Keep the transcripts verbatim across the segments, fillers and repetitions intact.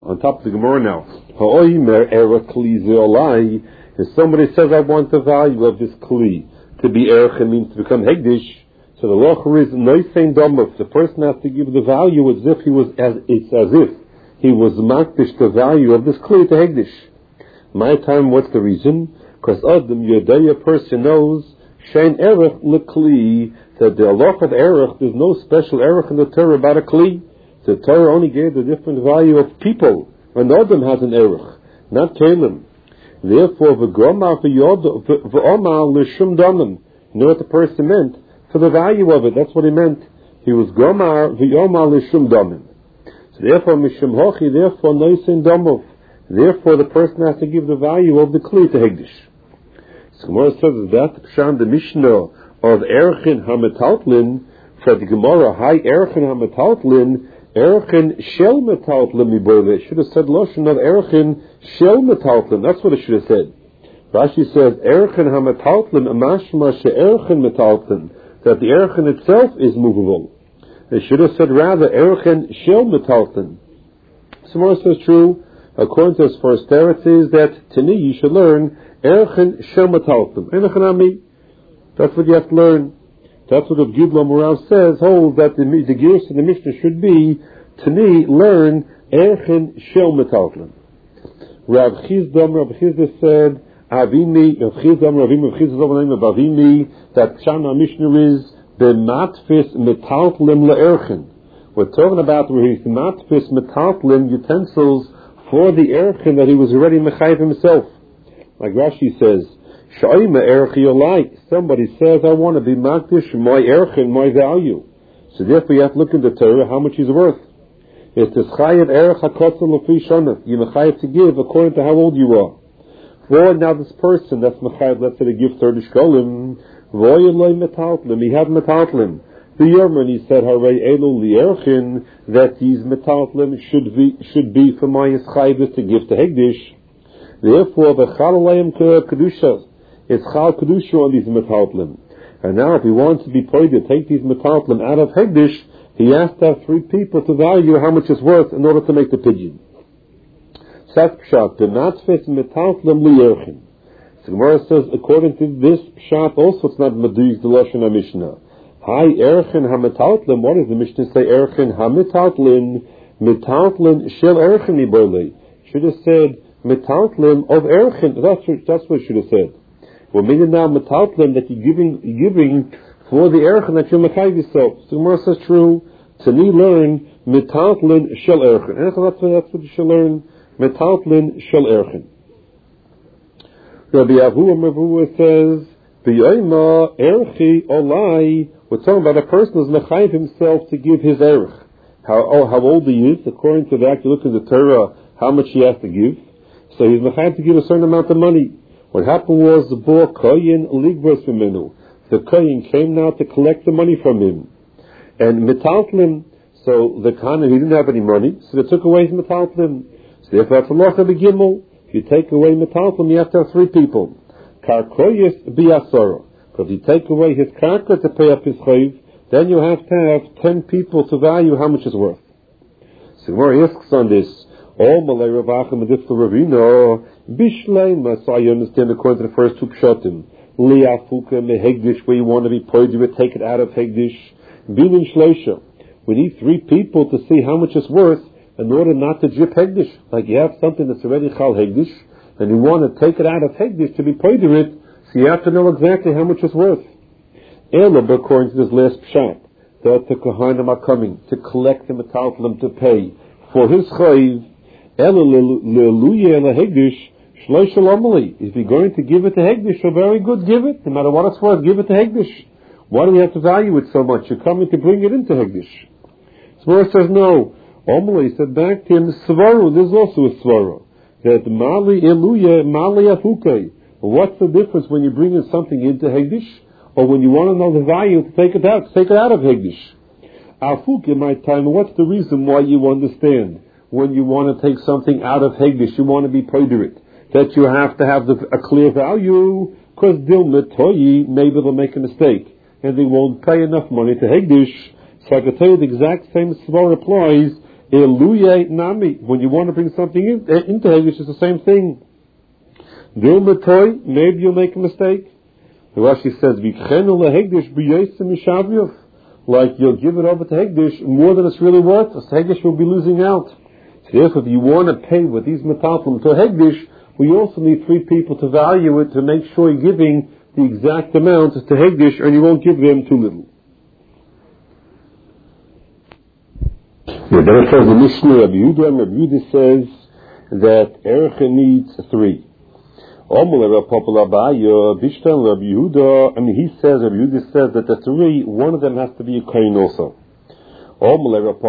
On top of the Gemara now. If somebody says, I want the value of this kli to be erech, it means to become hegdish. So the locher is noisein domov. The person has to give the value as if he was, as it's as if he was makdish the value of this kli to hegdish. My time, what's the reason? Because Adam Yodaya person knows shein erech lekli, that the halach of erech, there's no special erech in the Torah about a kli. The Torah only gave the different value of people. And Adam has an erech, not kelim. Therefore, v'gomar v'omar l'shum damim. You know what the person meant? For the value of it, that's what he meant. He was gomar v'omar l'shum damim. So therefore, mishum hochi, therefore, noisin damov. Therefore, the person has to give the value of the kli to hegdish. So Gemara says that pshan the Mishnah of erchin hametaltlin, for the Gemara, hi erchin hametaltlin, erchin shel metaltlin miboile. It should have said loshen of erchin shel metaltlin. That's what it should have said. Rashi says erchin hametaltlin amashma she erchin metaltlin, that the erchin itself is movable. It should have said rather erchin shel metaltlin. So Gemara says true. According to his first is that tani you should learn erchin shel metaltlin. Enochanami. That's what you have to learn. That's what the Gibla Moral says, hold that the, the gears in the Mishnah should be, Tani, learn, Erchin Shel Metaltlin. Rav Chizdam, Rav Chizda said, Avimi, Rav Chizdam, Rav Chizdam, Avimi, that Shana Mishnah is, B'matfis Metaltlim Le'erchin. We're talking about where he's matfis Metaltlim utensils for the Erchin that he was already Mechayiv himself. Like Rashi says, somebody says, I want to be makdish my erchin, my value. So therefore you have to look in the Torah how much he's worth. It's this chayev erech hakotzon lefi shana. You're mechayev to give according to how old you are. For now this person that's mechayev, let's say to give thirty shkolim, voyeloi metaltlim, he had metaltlim. The Yerman, he said, harei elu lierchin, that these metaltlim should be, should be for my chayev to give to hegdish. Therefore, the chalalayim kedusha, it's chal kedusha on these metaltlim. And now, if he wants to be paid to take these metaltlim out of hegdish, he has to have three people to value how much it's worth in order to make the pidyon. Sat pshat, the matfis metaltlim liyerchin. So Gemara says, according to this pshat, also it's not meduyik the lashon HaMishnah. Hi erchin ha-metaltlim. What does the Mishnah say? Erchin ha-metaltlin, metaltlin shel erchin iborle. Should have said metaltlim of erchin. That's what, that's what it should have said. Well, meaning now metaltlim that you're giving, you're giving for the erchin that you're mechayiv yourself. So Gemara says true. Tani learn metaltlin shel erchin. And that's what, that's what you should learn. Metaltlin shel erchin. Rabbi Avuah Mavua says, B'yoyma erchi olai. We're talking about a person who's mechayiv himself to give his erech. How, oh, how old he is. According to that, you look in the Torah, how much he has to give. So he's mechayiv to give a certain amount of money. What happened was the bo koyin ligvos mimenu. The koyin came now to collect the money from him, and metaltlim. So the kohen, he didn't have any money, so they took away his metaltlim. So therefore, that's a locha begimel. If you take away metaltlim, you have to have three people. Karkoyis biasoro. Because if you take away his karka to pay up his chayv, then you have to have ten people to value how much it's worth. So Gemara asks on this. All Malay Ravachim and Difta Ravino Bishlei Masai, understand according to the first two pshatim. Liafuka mehegdish, where you want to be poid, you would take it out of hegdish. Binin shleisha. We need three people to see how much it's worth in order not to drip hegdish. Like you have something that's already chal hegdish, and you want to take it out of hegdish to be poid it, so you have to know exactly how much it's worth. Elab, according to this last pshat, that the kohanim are coming to collect the metaltlim to pay for his chayv. If you're going to give it to Hegdish, so very good, give it. No matter what it's worth, give it to Hegdish. Why do we have to value it so much? You're coming to bring it into Hegdish. Svara says no. Omali said back to him, Svaru, there's also a Svaru. That Mali Eluya, Mali Afuke. What's the difference when you're bringing something into Hegdish, or when you want to know the value to take it out, take it out of Hegdish? Afuke, my time, what's the reason why you understand? When you want to take something out of Hegdish, you want to be poiderit, that you have to have the, a clear value, because Dilmetoyi, maybe they'll make a mistake, and they won't pay enough money to Hegdish. So I can tell you the exact same svar applies Eluye nami. When you want to bring something in, into Hegdish, it's the same thing. Dilmatoy, maybe you'll make a mistake. The Rashi says, Vichenu lehegdish b'yosem mishavyev. Like you'll give it over to Hegdish more than it's really worth. So Hegdish will be losing out. So therefore, if you want to pay with these metalfim to Hegdish, we also need three people to value it to make sure you're giving the exact amount to Hegdish, and you won't give them too little. Yeah, then it says the Mishnah, Rabbi Yehuda, and Rabbi Yehuda says that Erecha needs three. I mean, he says, Rabbi Yehuda says that the three, one of them has to be a kohen also. That's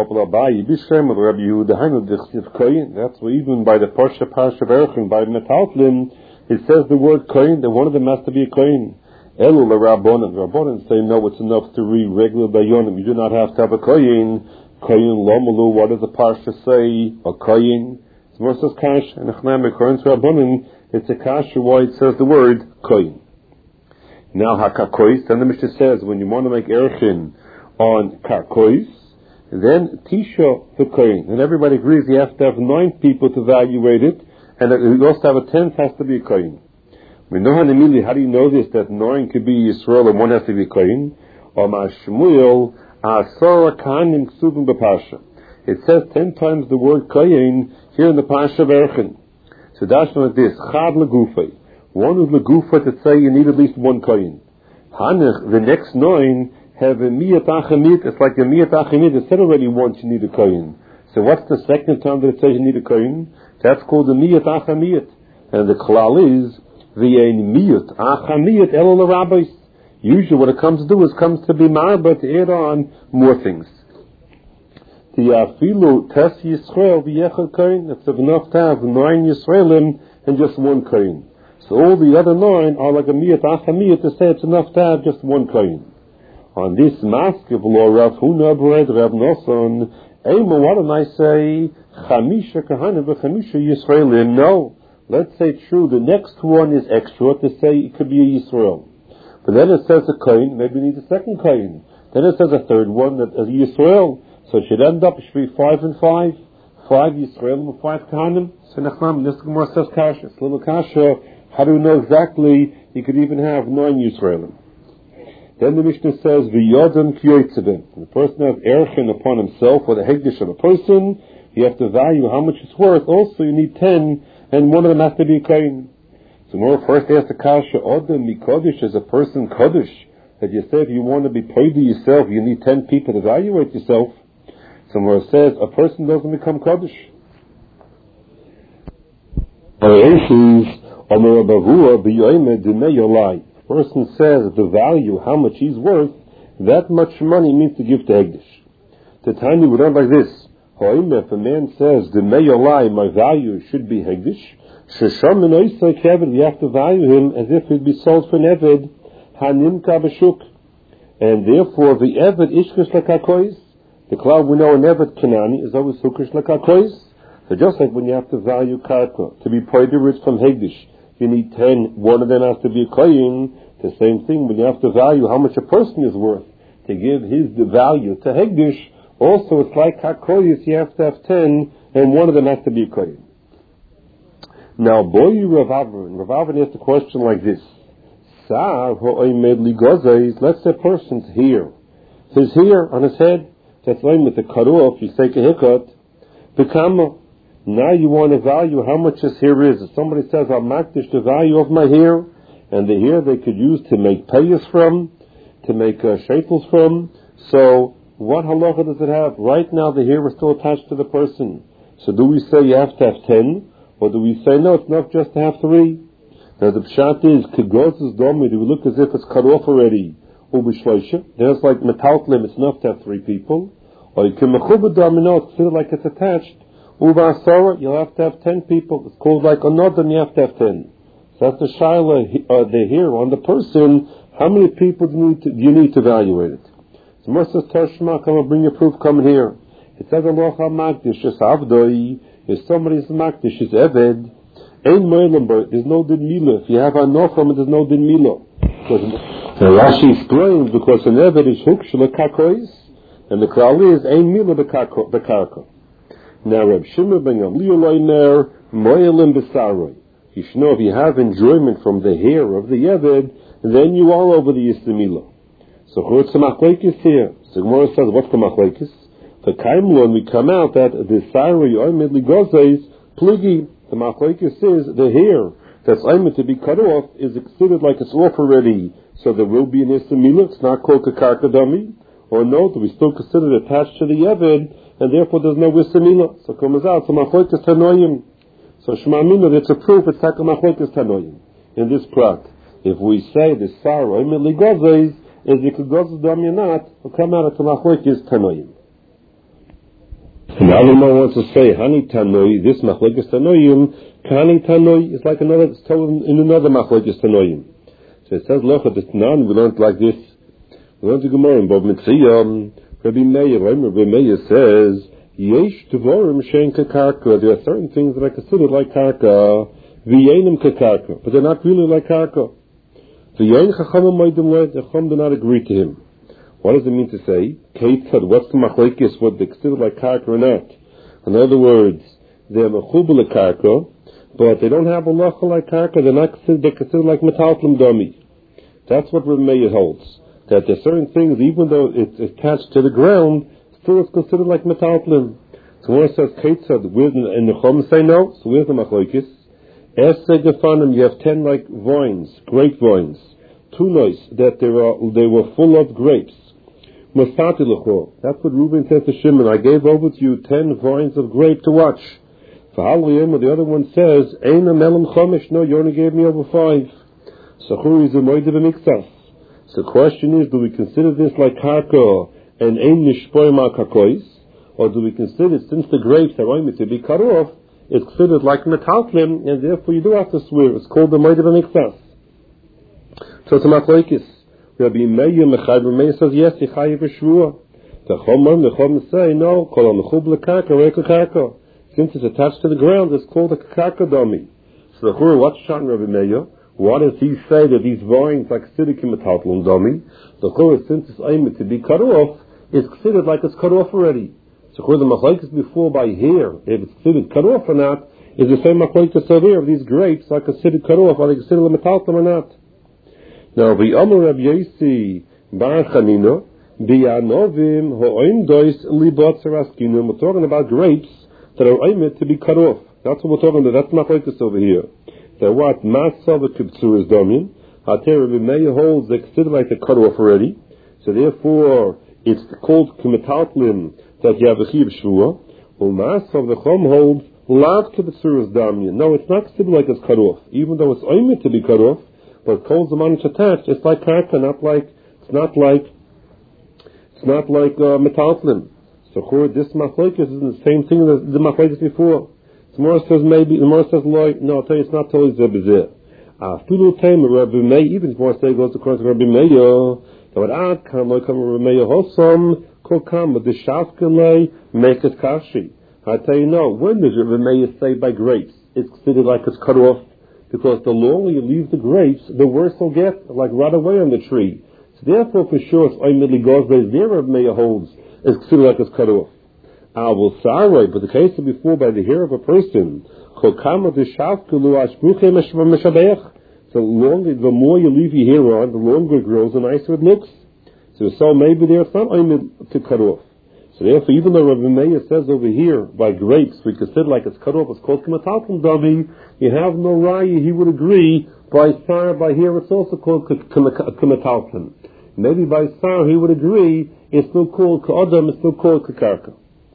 why even by the Parsha Parsha Berechin, by Metalflim, it says the word kohen, that one of them has to be a kohen. Elu l'Rabbanan. The Rabbanan say, no, it's enough to read regular dayonim. You do not have to have a kohen. Kohen lomalu, what does the Parsha say? A kohen. It's more says kash, and according to Rabbanan, it's a kasha why it says the word kohen. Now hakakois, then the Mishnah says when you want to make erchin on karkois, then tisha the kohen. And everybody agrees you have to have nine people to evaluate it, and you also have a tenth has to be a kohen. We know how immediately how do you know this that nine could be Yisrael and one has to be a kohen? Or mashmuel asara kahanim ksuvim b'parsha. It says ten times the word kohen here in the Parsha of Erchin. So that's like this, chad legufay. One is legufa to say you need at least one kohen. Hanech, the next nine have a miyat achamit. It's like a miyat achamit. It said already once you need a kohen. So what's the second time that it says you need a kohen? That's called the miyat achamit. And the klal is v'yein miyat achamit elo l'rabbis. Usually what it comes to do is comes to be marba to add on more things. Tiafilu tes Yisrael v'yechad kohen. It's enough to have nine Yisraelim and just one kohen. So all the other nine are like a miyat achamiyat to say it's enough to have just one kohen. On this mask of law, Rav Huna Bred Rav Nosson, Ema, what did I say? Chamisha kahana v'chamisha Yisraelim. No, let's say true. The next one is extra to say it could be a Yisrael. But then it says a kohen. Maybe we need a second kohen. Then it says a third one that is a Yisrael. So it should end up, it should be five and five. Five Yisraelim and five Kahanim. So Nachman, this Gemara says kasha. It's a little kasha. How do we know exactly you could even have nine Yisraelim? Then the Mishnah says, V'yodam kiyotzeben. The person has erchin upon himself, or the hegdish of a person, you have to value how much it's worth. Also, you need ten, and one of them has to be a kohen. So more first ask the kasha, Odam mikodesh is a person kodesh. That you say if you want to be paid to yourself, you need ten people to evaluate yourself. Somewhere it says a person doesn't become kodesh. The person says the value, how much he's worth, that much money means to give to Hegdish. The time we learn like this, if a man says the meyolai, my value should be Hegdish, we have to value him as if he'd be sold for an Eved, hanimka b'shuk, and therefore the Eved ishkish lakakois. The cloud we know an Eved Kanani is always hukish lakakois. So just like when you have to value karka to be paid rich from Hegdish, you need ten. One of them has to be a kohen. The same thing when you have to value how much a person is worth to give his the value to Hegdish. Also, it's like hakoyis. You have to have ten, and one of them has to be a kohen. Now, boy, Rav Avron. Rav Avron asked a question like this: Sar ho'omed ligozais. Let's say a person's hair, his hair on his head. That's like with the cut off. You take a haircut. Become. Now you want to value how much his hair is. If somebody says, I'll makdish the value of my hair, and the hair they could use to make payas from, to make uh, shekels from, so what halacha does it have? Right now the hair is still attached to the person. So do we say you have to have ten, or do we say, no, it's enough just to have three? Now the pshat is, kegozes domi, do we look as if it's cut off already? Ubishloisha, then it's like metaltlim, it's enough to have three people. Or you can mechubah domino, it's considered like it's attached. Uva Asara, you'll have to have ten people. It's called like another, and you have to have ten. So that's the shaila, uh, the hair on the person. How many people do you need to, do you need to evaluate it? So Moses Tashma, come and bring your proof, come here. It says Allah Magdish, is Avdoi, if somebody's Magdish, is Eved, Ein Moilenberg, there's no din Mila. If you have a no from it, there's no din Mila. So Rashi explains, because an Eved is Hukshla Kakois, and the Klali is Ein Mila the Karka. Now, Reb Shimon ben Gamliel Omer, Moelim B'Saroi. You should know if you have enjoyment from the hair of the Yeved, then you are over the Yistamila. So what's the machlekes here? So Gemara says, what's the machlekes? The Kaimlon, we come out that the Saroi Oimid Ligozes, Pligi, the machlekes is the hair that's aimed to be cut off is considered like it's off already. So there will be an Yistamila, it's not called Kakarka Dami. Or no, do we still consider it attached to the Yeved, and therefore there's no Yistamila. So it comes out, so machlekes Tanoim. So Shema Mina, it's a proof it's like a machlekes Tanoim. In this prat, if we say the Saroi Oimid Ligozes, is the Kegozes Dami or not, will come out of the machlekes Tanoim. And now the Gemara wants to say, Hani Tanoi, this machlekes Tanoim, Kani Tanoi is like another, it's told in another machlekes Tanoim. So it says, look at this non, we learned like this. We learned the Gemara in Bob Mitziyah, Rabbi Meir, Rabbi Meir says, Yesh Tvorim Shein Kakarka, there are certain things that are considered like Karka, V'yenim Kakarka, but they're not really like Karka. V'yein Chachamim Moedim Led, the Chacham do not agree to him. What does it mean to say? Keitzad, what's the machlekes, what they consider like Karka or not? In other words, they're Mechubel Karka, but they don't have a lacha like Karka, they're not considered, they're considered like Metaltlim Dami. That's what Rabbi Meir holds. That there are certain things, even though it's attached to the ground, still it's considered like Metaltlim. So when it says Keitzad, and the Chacham say no, so where's the machlekes? Esed Gefanim, you have ten like vines, grape vines. Two nice, that they were, they were full of grapes. Masati L'chor. That's what Reuben says to Shimon. I gave over to you ten vines of grape to watch. For Haliyim, the other one says, Ein Amelim Chomish. No, you only gave me over five. So Churi is a Moed B'Miktsas. So the question is, do we consider this like Karka and Ein Nishpoy Ma Kakois? Or do we consider, since the grapes are only to be cut off, it's considered like Metaltlim, and therefore you do have to swear. It's called the Moed B'Miktsas. So it's a machlekes. Rabbi Meir Mechad, Rabbi Meir says yes, Yichayev B'Shvua. The Chomar, the Chomar say no. Kol Mechub L'Karka, Reika Karka. Since it's attached to the ground, it's called a Karka Dami. So the Chur, what's shot in Rabbi Meir? Why does he say that these vines are considered Kimetaltlum Dami? The Chur, since it's aimed to be cut off, it's considered like it's cut off already. So Chur, the machlekes before by hair, if it's considered cut off or not, is the same machlekes over here. If these grapes are considered cut off, are they considered Metaltlum or not? Now, the Amar Rabbi Yosi Bar Chanina, the Anovim Ho'oimdois Libot Saraskinu, we're talking about grapes that are aimed to be cut off. That's what we're talking about. That's not like this over here. So what? Masa v'kibtzu is domin. Hater Rabbi Meir holds they consider like they're cut off already. So therefore, it's called Kimetaltlim that you have a chiv shvua. Well, Masa the Chom holds lav kibtzu is domin. No, it's not considered like it's cut off, even though it's aimed to be cut off. But calls the money attached. It's like karka, not like it's not like it's not like uh, metaltlin. So this machlekes is the same thing as the machlekes before. The Gemara says maybe the Gemara says loy. No, I'll tell you it's not totally zebizeh. Afilu time Rabbi Meir, even if one say goes according to Rabbi Meir, that would add come like Rabbi Meir hosam kol kam but the shafkelei make it kashi. I tell you no. When does Rabbi Meir say by grapes? It's considered like it's cut off. Because the longer you leave the grapes, the worse they'll get, like right away on the tree. So therefore, for sure, it's oimidly goes by there Rabbi Meir holds, it's considered like it's cut off. Ah, well, sorry, but the case of before by the hair of a person, so the longer, the more you leave your hair on, the longer it grows, the nicer it looks. So, so maybe there's some oimid to cut off. So therefore, even though Rabbi Meir says over here, by grapes, we consider like it's cut off, it's called Kimetaltlum Dami, you have no raya, he would agree, by Sar, by here, it's also called Kimetaltlum. Maybe by Sar, he would agree, it's still called Ka'adam, it's still called Kakarka.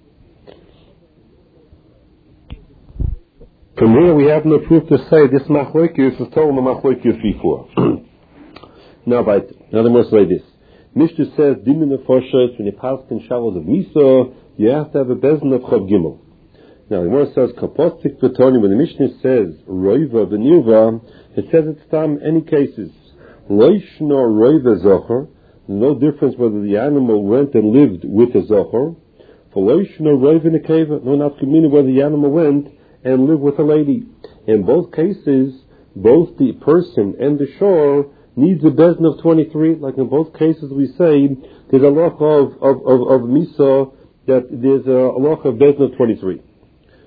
From here, we have no proof to say this machlekes is told in the machlekes before. Now, by, now the more say this. Mishnah says, Dimin Nefoshes, when you pass in Shavuos of Misa, you have to have a bezin of Chav Gimel. Now, the Gemara says, Kapostik Betoni, when the Mishnah says, Roiva B'Nirva, it says it's tam any cases. Loishno Roiva Zocher, no difference whether the animal went and lived with a Zocher, for Loishno Roiva Nekeva, no not meaning whether the animal went and lived with a lady. In both cases, both the person and the shore needs a bezin of twenty-three, like in both cases we say, there's a loch of, of, of, of misa, that there's a loch of bezin of twenty-three.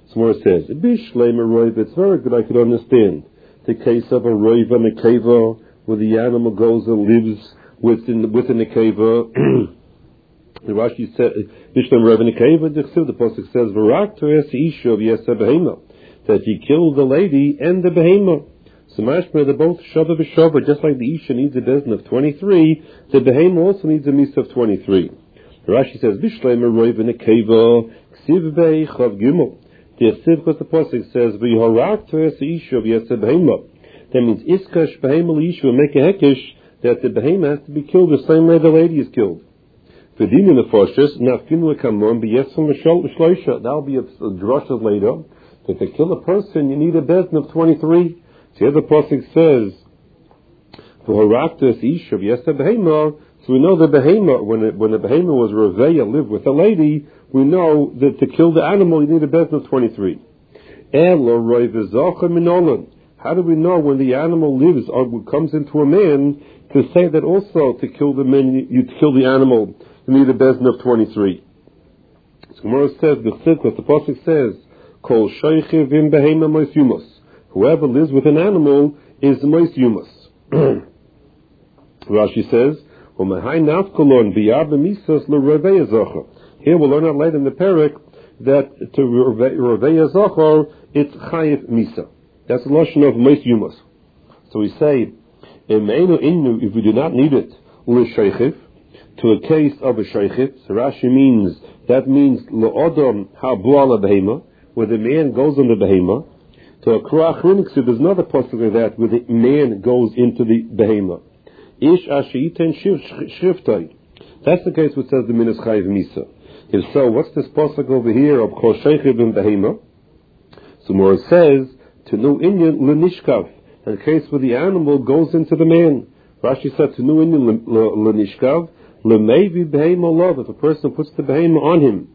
Somewhere it says, Bishleim a roiv, it's very good, I could understand the case of a roiv and a keva, where the animal goes and lives within, within the keva. The Rashi said, Bishleim roiv and a keva, the Pasuk says, Varak to es isha of yesa behema, that he killed the lady and the behema. So mashma, they're both shava b'shava, just like the isha needs a bezin of twenty-three, the behema also needs a misa of twenty-three. Rashi says, Bishleim a roiv and a keva, ksiv bei chav gimel. The Asiv, because the Pasuk says, V'horak to es isha of yesa behema. That means, iskash behema l'isha, make a hekesh, that the behema has to be killed the same way the lady is killed. V'din in the Foshas, nafkinu ekamon, b'yesam l'shloisha. That'll be a, a drasha later. That to kill a person, you need a bezin of twenty-three. So the Pasuk says, V'horak to es isha of yesa behema. So we know the behema, when it, when the behema was reveya, lived with a lady, we know that to kill the animal, you need a bezin of twenty-three. How do we know when the animal lives or comes into a man to say that also to kill the man, you to kill the animal, you need a bezin of twenty-three? So Gemara says, the Pasuk says, Kol sheichiv im behema mois yumas. Whoever lives with an animal is mois yumas. Rashi says, here we'll learn out later in the parak that to Ravei Zachor, it's Chayiv Misa. That's the lashon of Meis Yumas. So we say, if we do not need it, to a case of a Sheichiv, so Rashi means, that means L'odom ha'bu'ala behema, where the man goes on the behema. To a Krach Riniksu, there's another possibility of that, where the man goes into the behema. Ish ashiten shriftay. That's the case which says the minas chayiv misa. If so, what's this pasuk over here of kol sheichiv and behema? So more says to nu inyan lenishkav. In the case where the animal goes into the man. Rashi said to nu inyan lenishkav lemevi behema love. If a person puts the behema on him,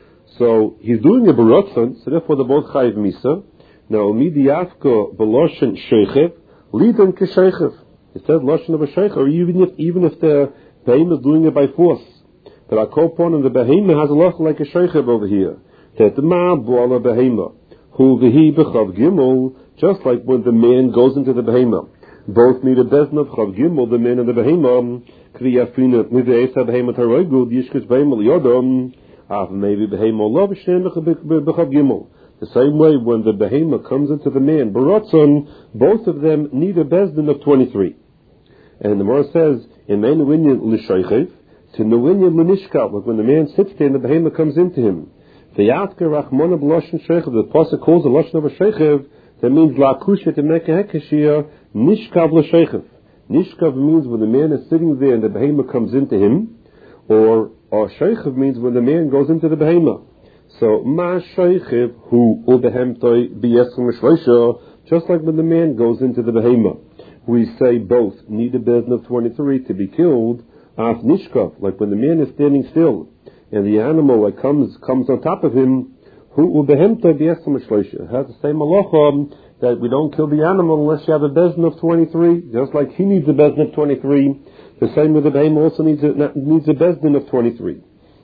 so he's doing a baratzon. So therefore, they're both chayiv misa. Now midiyafka beloshen sheichiv lidan kesheichiv. It says lashon of a sheikh, or even if even if the behemah is doing it by force. But I call upon him, the behemah has a lashon like a sheikh over here. That ma bu'ala behemah, hu v'hi b'chav gimel, just like when the man goes into the behemah. Both need a bezin of chav gimel, the man and the behemah. Kriyafina mideisa behemah taroigud yishkish behemah liyodom. Af maybe behemah love shem b'chav gimel. The same way when the behemah comes into the man, baratzon, both of them need a bezin of twenty-three. And the Gemara says, "Imenu inyan l'shaychiv to nuinyan l'nishkav." Like when the man sits there and the behemah comes into him. The yatka rachmona b'loshen shaychiv. The pasuk calls the lashon of a shaychiv. That means la'kusha to make a hekashia nishkav l'shaychiv. Nishkav means when the man is sitting there and the behemah comes into him, or or shaychiv means when the man goes into the behemah. So ma shaychiv hu ubehemtoi b'yesrim l'shloisha. Just like when the man goes into the behemah. We say both need a bezin of twenty-three to be killed. Af nishkav, like when the man is standing still and the animal like comes comes on top of him. Hu ubehemta b'yesam shloisha. It has the same halacha that we don't kill the animal unless you have a bezin of twenty-three. Just like he needs a bezin of twenty-three, the same with the behemoth also needs a needs a bezin of twenty-three.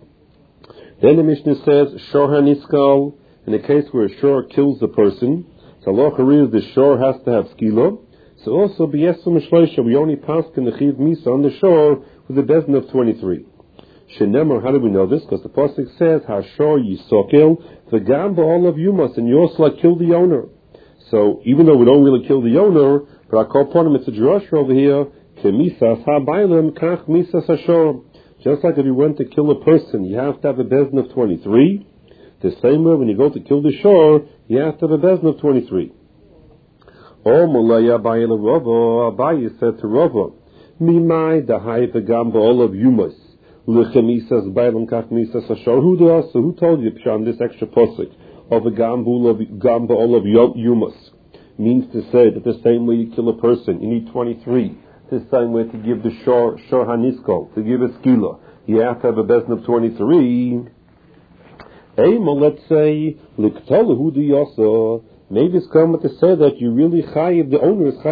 Then the Mishnah says shor haniskal, in a case where a shor kills the person. So halacha is the shor has to have skila. So also, b'yesum shloisha, we only pass in the chiv misa on the shore with a bezin of twenty-three. Shenemar, how do we know this? Because the pasuk says, "Hashor yisokel v'gam ba'ol of yumas," and you also like kill the owner. So even though we don't really kill the owner, but I call upon him, it's a drasha over here. Kemisas ha'baylim kach misas hashor. Just like if you went to kill a person, you have to have a bezin of twenty-three. The same way when you go to kill the shore, you have to have a bezin of twenty-three. Oh, Mulaya Abaye Rava, Abaye said to Rava, Mimai dahai v'gam ba'ol of yumas, l'chemisas bailam kach misas hashor. Who does? So who told you Pshan this extra posik of a gam ba'ol of yumas? Means to say that the same way you kill a person, you need twenty-three. The same way to give the shor shor hanisko, to give a skila, you have to have a bezin of twenty-three. Ema, let's say, l'ktolahu diyasa. Maybe it's coming to say that you really chayiv, the owner is chayiv.